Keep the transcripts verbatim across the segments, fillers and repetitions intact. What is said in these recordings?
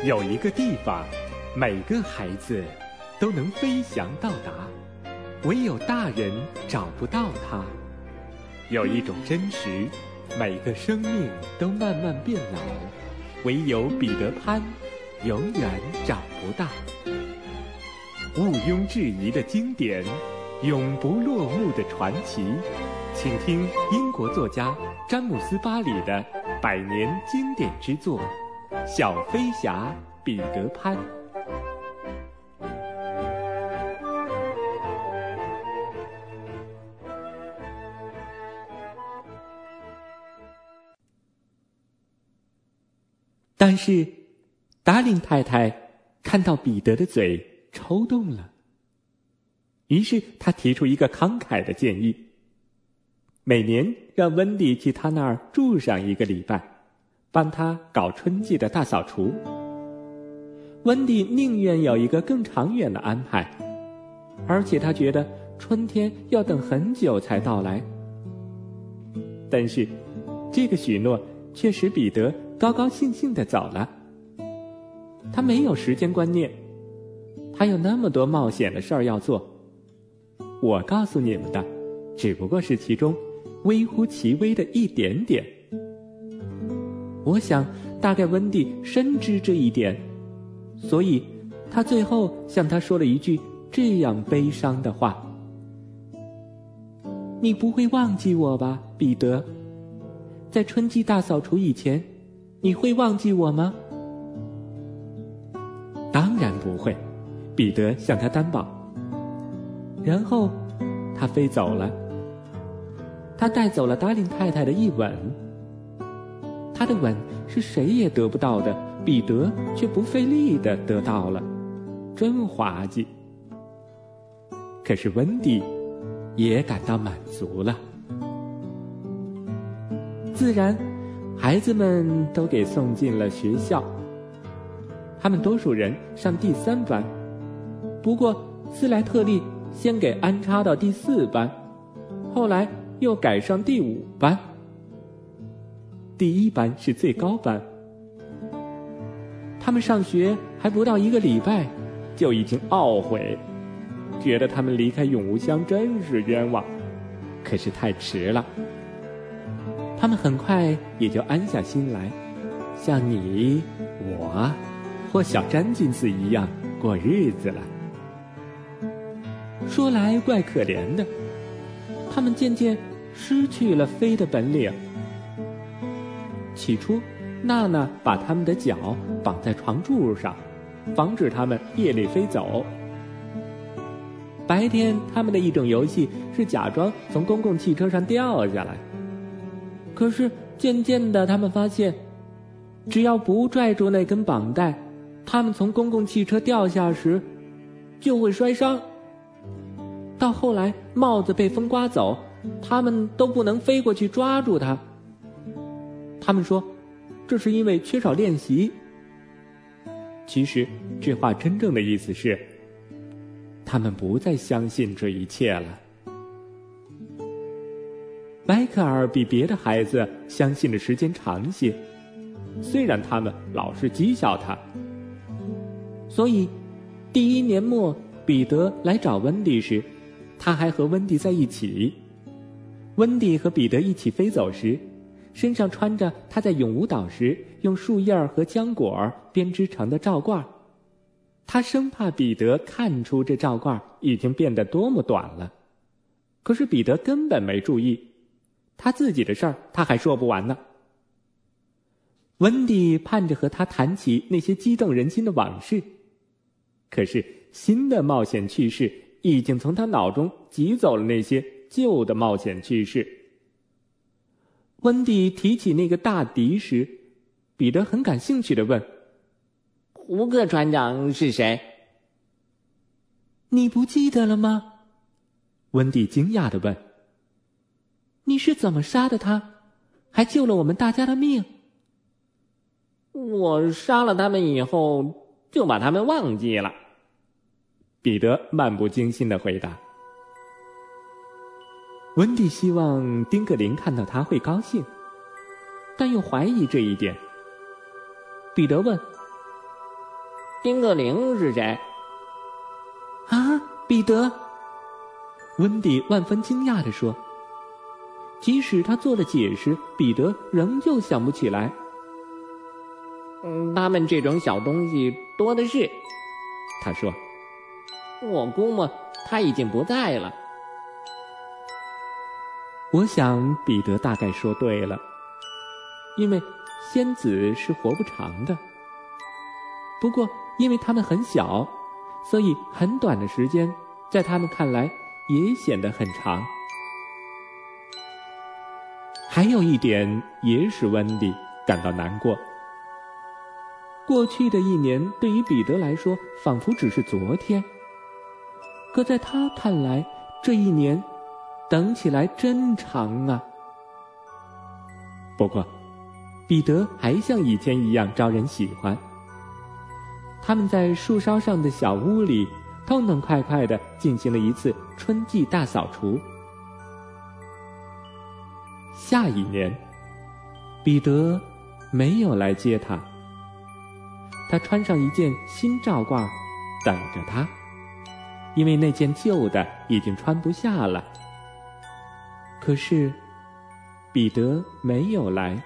有一个地方，每个孩子都能飞翔到达，唯有大人找不到它。有一种真实，每个生命都慢慢变老，唯有彼得潘永远找不到。毋庸置疑的经典，永不落幕的传奇，请听英国作家詹姆斯·巴里的百年经典之作《小飞侠彼得潘》。但是达令太太看到彼得的嘴抽动了，于是她提出一个慷慨的建议，每年让温蒂去他那儿住上一个礼拜，帮他搞春季的大扫除。温蒂宁愿有一个更长远的安排，而且他觉得春天要等很久才到来。但是这个许诺却使彼得高高兴兴地走了。他没有时间观念，他有那么多冒险的事儿要做。我告诉你们的，只不过是其中微乎其微的一点点。我想，大概温蒂深知这一点，所以他最后向他说了一句这样悲伤的话：“你不会忘记我吧，彼得？在春季大扫除以前，你会忘记我吗？”当然不会，彼得向他担保。然后他飞走了，他带走了达令太太的一吻。他的吻是谁也得不到的，彼得却不费力地得到了，真滑稽。可是温蒂也感到满足了。自然，孩子们都给送进了学校。他们多数人上第三班，不过斯莱特利先给安插到第四班，后来又改上第五班。第一班是最高班。他们上学还不到一个礼拜，就已经懊悔，觉得他们离开永无乡真是冤枉。可是太迟了，他们很快也就安下心来，像你我或小詹金斯一样过日子了。说来怪可怜的，他们渐渐失去了飞的本领。起初娜娜把他们的脚绑在床柱上，防止他们夜里飞走。白天他们的一种游戏是假装从公共汽车上掉下来。可是渐渐的他们发现，只要不拽住那根绑带，他们从公共汽车掉下时就会摔伤。到后来帽子被风刮走，他们都不能飞过去抓住它。他们说这是因为缺少练习。其实这话真正的意思是，他们不再相信这一切了。迈克尔比别的孩子相信的时间长些，虽然他们老是讥笑他。所以第一年末彼得来找温蒂时，他还和温蒂在一起。温蒂和彼得一起飞走时，身上穿着他在永无岛时用树叶和浆果编织成的罩褂。他生怕彼得看出这罩褂已经变得多么短了。可是彼得根本没注意，他自己的事儿他还说不完呢。温蒂盼着和他谈起那些激动人心的往事，可是新的冒险趣事已经从他脑中挤走了那些旧的冒险趣事。温蒂提起那个大敌时，彼得很感兴趣地问：“ 胡克船长是谁？”“ 你不记得了吗？”温蒂惊讶地问。“你是怎么杀的他，还救了我们大家的命？”“ 我杀了他们以后就把他们忘记了。” 彼得漫不经心地回答。温蒂希望丁格林看到他会高兴，但又怀疑这一点。彼得问：“ 丁克灵是谁？ 啊，彼得！温蒂万分惊讶地说。即使他做了解释，彼得仍旧想不起来。 嗯，他们这种小东西多的是， 他说。 我估摸他已经不在了。 我想彼得大概说对了，因为仙子是活不长的。不过因为他们很小，所以很短的时间在他们看来也显得很长。还有一点也使温蒂感到难过。过去的一年对于彼得来说仿佛只是昨天，可在他看来，这一年等起来真长啊。不过彼得还像以前一样招人喜欢。他们在树梢上的小屋里痛痛快快地进行了一次春季大扫除。下一年，彼得没有来接他。他穿上一件新罩褂，等着他，因为那件旧的已经穿不下了。可是，彼得没有来。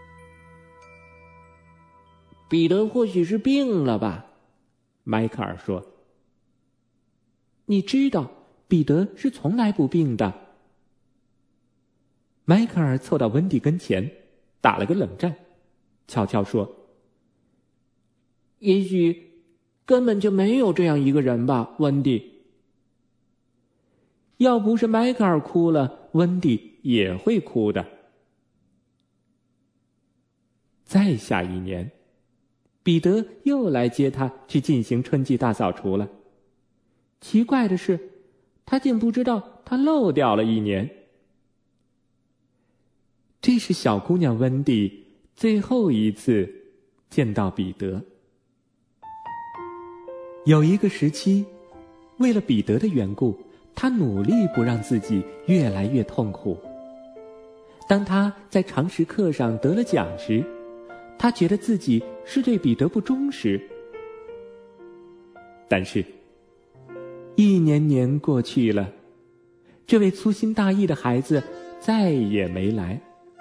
彼得或许是病了吧？ 迈克尔说。你知道，彼得是从来不病的。迈克尔凑到温蒂跟前，打了个冷战，悄悄说： 也许根本就没有这样一个人吧，温蒂。 要不是迈克尔哭了，温蒂也会哭的。再下一年，彼得又来接他去进行春季大扫除了。奇怪的是，他竟不知道他漏掉了一年。这是小姑娘温蒂最后一次见到彼得。有一个时期，为了彼得的缘故，她努力不让自己越来越痛苦。当她在常识课上得了奖时，她觉得自己是对彼得不忠实。但是一年年过去了，这位粗心大意的孩子再也没来。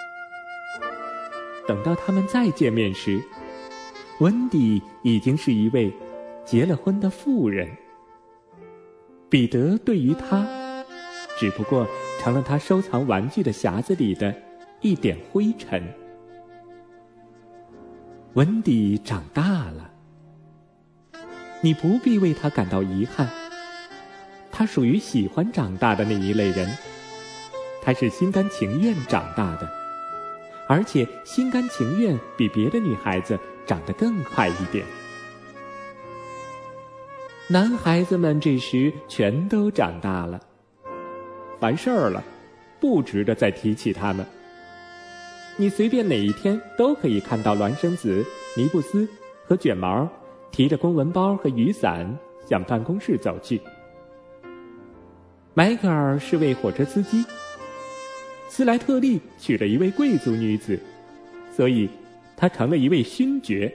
等到他们再见面时，温蒂已经是一位结了婚的妇人。彼得对于她，只不过成了他收藏玩具的匣子里的一点灰尘。温蒂长大了，你不必为他感到遗憾。他属于喜欢长大的那一类人，他是心甘情愿长大的，而且心甘情愿比别的女孩子长得更快一点。男孩子们这时全都长大了，完事儿了，不值得再提起他们。你随便哪一天都可以看到孪生子尼布斯和卷毛提着公文包和雨伞向办公室走去。迈克尔是位火车司机，斯莱特利娶了一位贵族女子，所以他成了一位勋爵。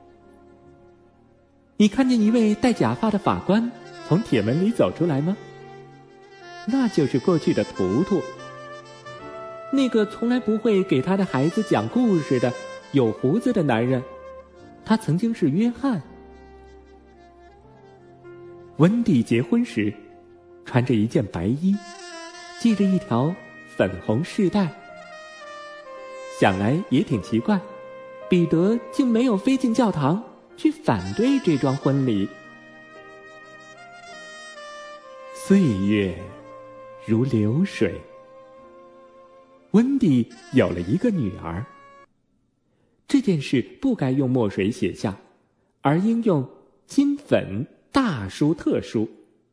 你看见一位戴假发的法官从铁门里走出来吗？那就是过去的图图，那个从来不会给他的孩子讲故事的有胡子的男人，他曾经是约翰。温蒂结婚时穿着一件白衣，系着一条粉红饰带。想来也挺奇怪，彼得竟没有飞进教堂去反对这桩婚礼。岁月如流水，温蒂有了一个女儿。这件事不该用墨水写下，而应用金粉大书特书。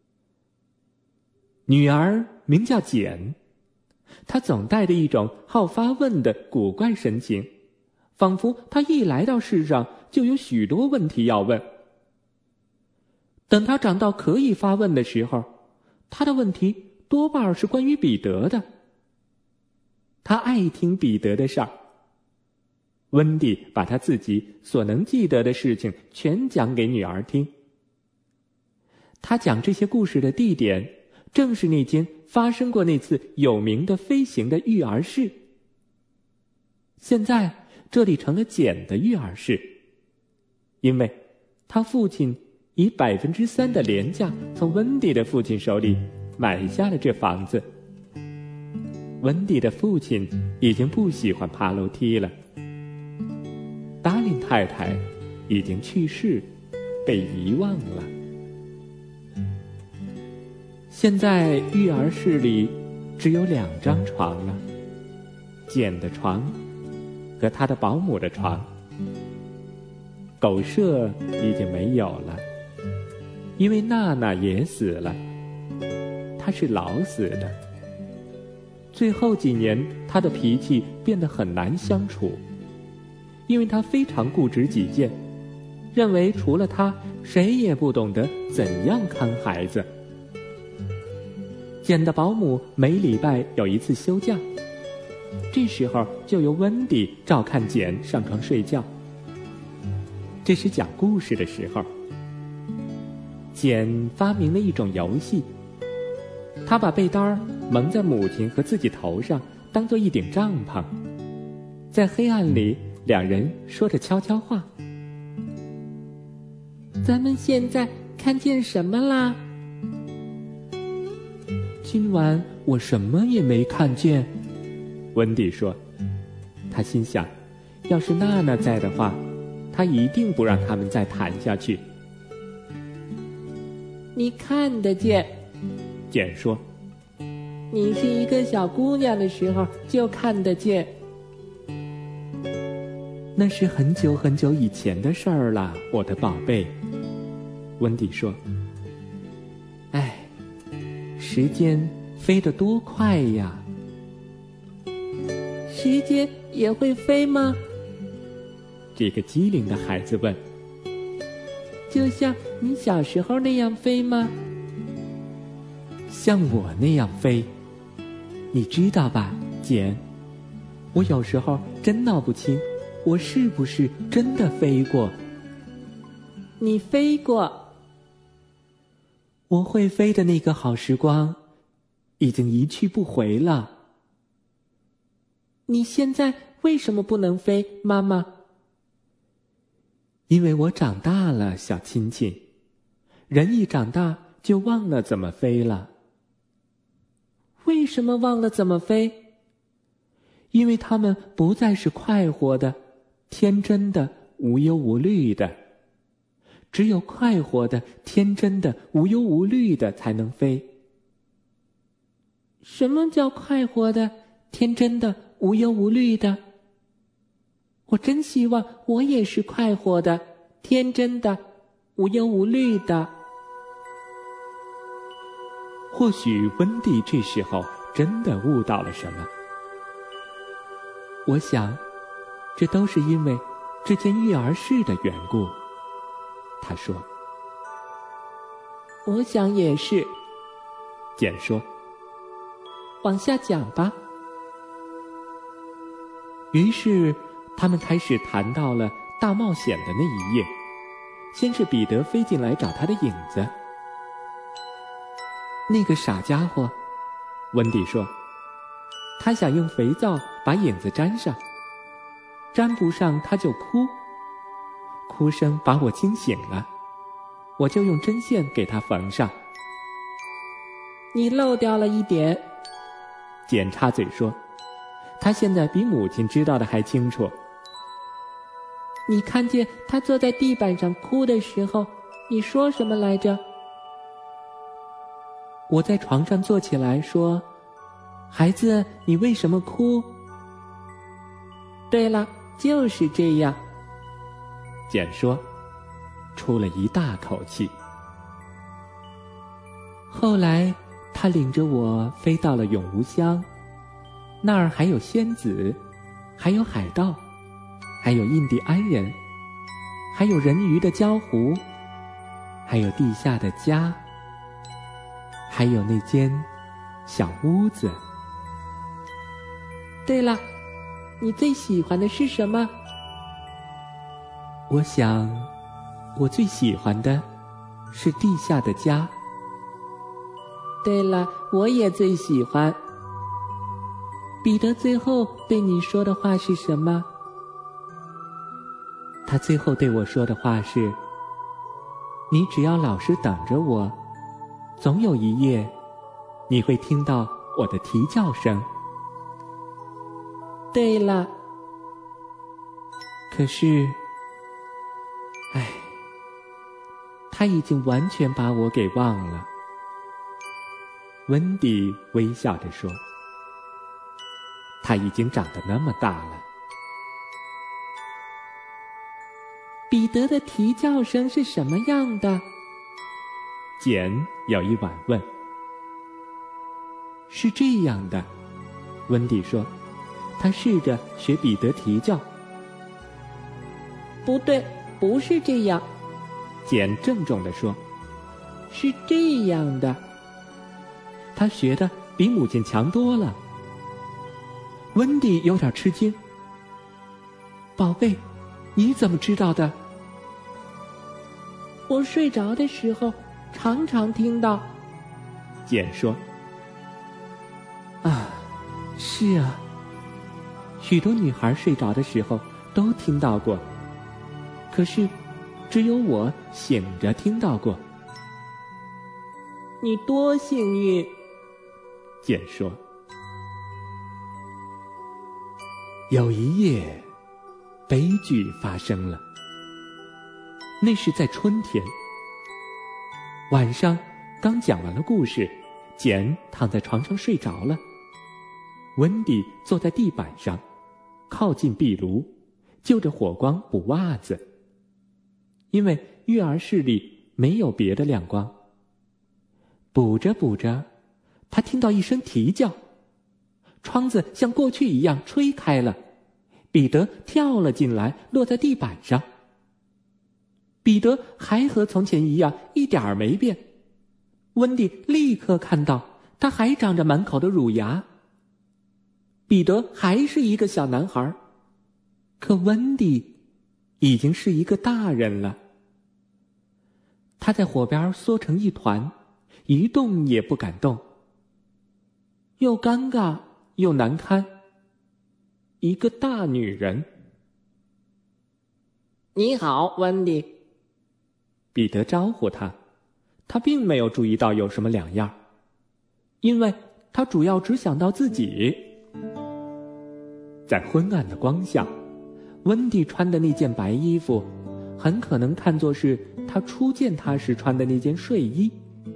女儿名叫简，她总带着一种好发问的古怪神情，仿佛她一来到世上就有许多问题要问。等她长到可以发问的时候，她的问题多半是关于彼得的。她爱听彼得的事儿。 温蒂把他自己所能记得的事情全讲给女儿听。他讲这些故事的地点，正是那间发生过那次有名的飞行的育儿室。现在这里成了简的育儿室，因为他父亲以百分之三的廉价从温蒂的父亲手里买下了这房子。温蒂的父亲已经不喜欢爬楼梯了，达令太太已经去世，被遗忘了。现在育儿室里只有两张床了，简的床和他的保姆的床。狗舍已经没有了，因为娜娜也死了，她是老死的。最后几年，她的脾气变得很难相处，因为她非常固执己见，认为除了她，谁也不懂得怎样看孩子。简的保姆每礼拜有一次休假，这时候就由温蒂照看简上床睡觉。这是讲故事的时候。简发明了一种游戏，他把被单蒙在母亲和自己头上，当做一顶帐篷，在黑暗里，两人说着悄悄话。 咱们现在看见什么啦？ 今晚我什么也没看见，温蒂说。他心想，要是娜娜在的话，他一定不让他们再谈下去。 你看得见， 简说。 你是一个小姑娘的时候就看得见。 那是很久很久以前的事儿了，我的宝贝，温蒂说。哎，时间飞得多快呀！ 时间也会飞吗？ 这个机灵的孩子问。 就像你小时候那样飞吗？ 像我那样飞，你知道吧，简？我有时候真闹不清，我是不是真的飞过？ 你飞过。 我会飞的那个好时光，已经一去不回了。 你现在为什么不能飞，妈妈？ 因为我长大了，小亲亲。人一长大就忘了怎么飞了。 为什么忘了怎么飞？ 因为他们不再是快活的、天真的、无忧无虑的。只有快活的、天真的、无忧无虑的才能飞。 什么叫快活的、天真的、无忧无虑的？我真希望我也是快活的、天真的、无忧无虑的。 或许温蒂这时候真的悟到了什么。我想，这都是因为这间育儿室的缘故。他说。 我想也是， 简说。 往下讲吧。 于是他们开始谈到了大冒险的那一夜。先是彼得飞进来找他的影子。那个傻家伙，温蒂说，他想用肥皂把影子粘上，粘不上他就哭，哭声把我惊醒了，我就用针线给他缝上。 你漏掉了一点， 简插嘴说，他现在比母亲知道的还清楚。 你看见他坐在地板上哭的时候，你说什么来着？ 我在床上坐起来说，孩子，你为什么哭？ 对了，就是这样， 简说，出了一大口气。后来他领着我飞到了永无乡，那儿还有仙子，还有海盗，还有印第安人，还有人鱼的礁湖，还有地下的家，还有那间小屋子。 对了，你最喜欢的是什么？ 我想，我最喜欢的是地下的家。 对了，我也最喜欢。彼得最后对你说的话是什么？ 他最后对我说的话是：你只要老实等着我，总有一夜，你会听到我的啼叫声。 对了， 可是，唉，他已经完全把我给忘了。温迪微笑着说：他已经长得那么大了。 彼得的啼叫声是什么样的？ 简有一晚问。是这样的，温迪说，他试着学彼得啼叫。 不对，不是这样， 简郑重地说， 是这样的。 他学的比母亲强多了。温迪有点吃惊。宝贝，你怎么知道的？ 我睡着的时候常常听到。 简说。啊，是啊，许多女孩睡着的时候都听到过，可是只有我醒着听到过。 你多幸运， 简说。有一夜，悲剧发生了。那是在春天，晚上刚讲完了故事，简躺在床上睡着了。温迪坐在地板上，靠近壁炉，就着火光补袜子。因为育儿室里没有别的亮光。补着补着，他听到一声啼叫，窗子像过去一样吹开了，彼得跳了进来，落在地板上。彼得还和从前一样，一点儿没变。温迪立刻看到他还长着满口的乳牙。彼得还是一个小男孩，可温迪已经是一个大人了。他在火边缩成一团，一动也不敢动，又尴尬又难堪。一个大女人。 你好，温迪。 彼得招呼他，他并没有注意到有什么两样，因为他主要只想到自己。在昏暗的光下，温迪穿的那件白衣服很可能看作是他初见他时穿的那件睡衣。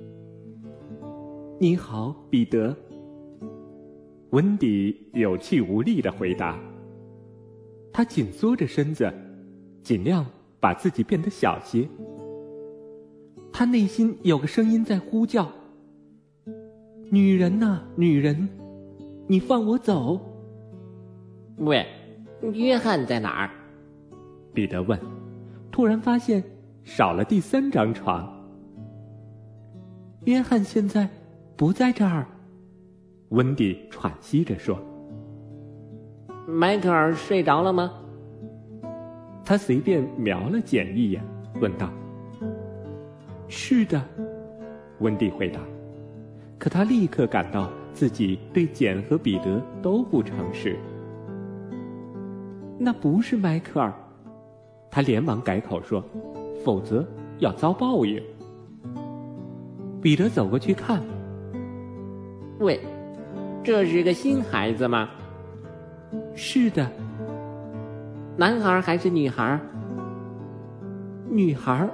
你好，彼得。温迪有气无力地回答。他紧缩着身子，尽量把自己变得小些。他内心有个声音在呼叫：女人呐，女人，你放我走。 喂，约翰在哪儿？ 彼得问，突然发现少了第三张床。约翰现在不在这儿，温迪喘息着说。 迈克尔睡着了吗？ 他随便瞄了简一眼，问道。是的，温迪回答。可他立刻感到自己对简和彼得都不诚实。那不是迈克尔，他连忙改口说，否则要遭报应。彼得走过去看。 喂，这是个新孩子吗？ 是的。 男孩还是女孩？ 女孩。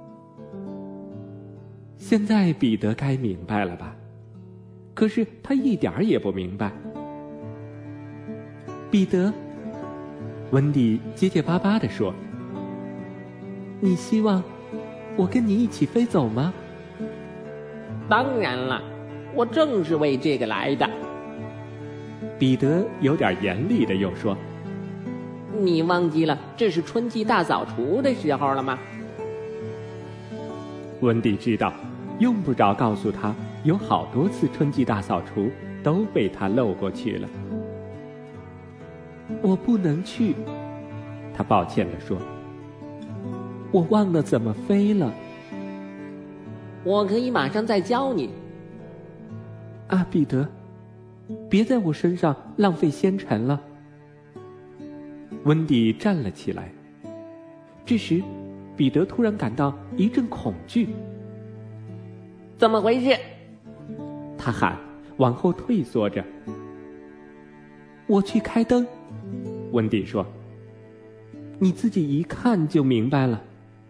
现在彼得该明白了吧？可是他一点儿也不明白。彼得，温迪结结巴巴地说，你希望我跟你一起飞走吗？ 当然了，我正是为这个来的。 彼得有点严厉地又说， 你忘记了这是春季大扫除的时候了吗？ 温迪知道用不着告诉他，有好多次春季大扫除都被他漏过去了。我不能去，他抱歉地说。 我忘了怎么飞了。 我可以马上再教你。 啊，彼得，别在我身上浪费纤尘了。 温蒂站了起来。这时，彼得突然感到一阵恐惧。 怎么回事？ 他喊，往后退缩着。 我去开灯。 温蒂说。 你自己一看就明白了。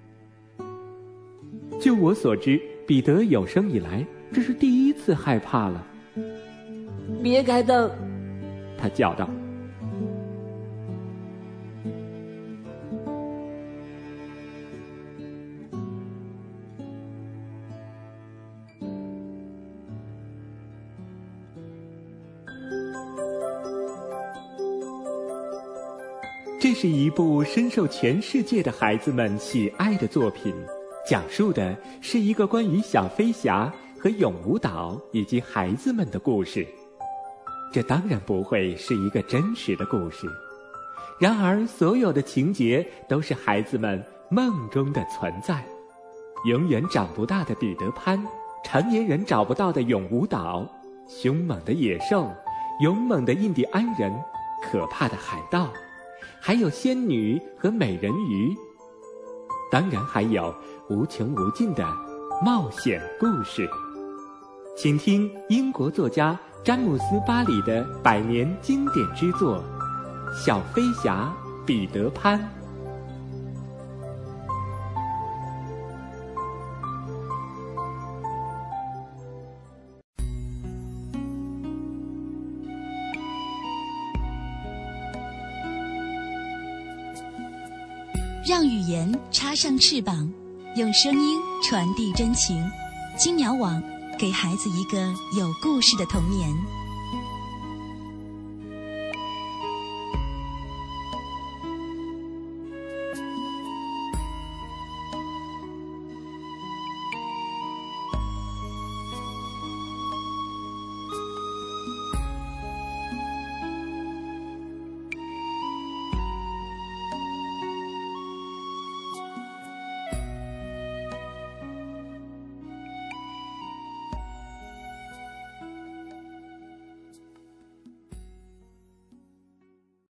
就我所知，彼得有生以来这是第一次害怕了。 别开灯！ 他叫道。这是一部深受全世界的孩子们喜爱的作品，讲述的是一个关于小飞侠和永无岛以及孩子们的故事。这当然不会是一个真实的故事，然而所有的情节都是孩子们梦中的存在。永远长不大的彼得潘，成年人找不到的永无岛，凶猛的野兽，勇猛的印第安人，可怕的海盗，还有仙女和美人鱼，当然还有无穷无尽的冒险故事。请听英国作家詹姆斯·巴里的百年经典之作《小飞侠彼得潘》。 让语言插上翅膀，用声音传递真情。金鸟网，给孩子一个有故事的童年。